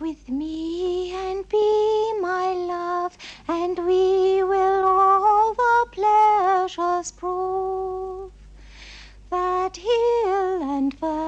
with me and be my love, and we will all the pleasures prove that hill and vale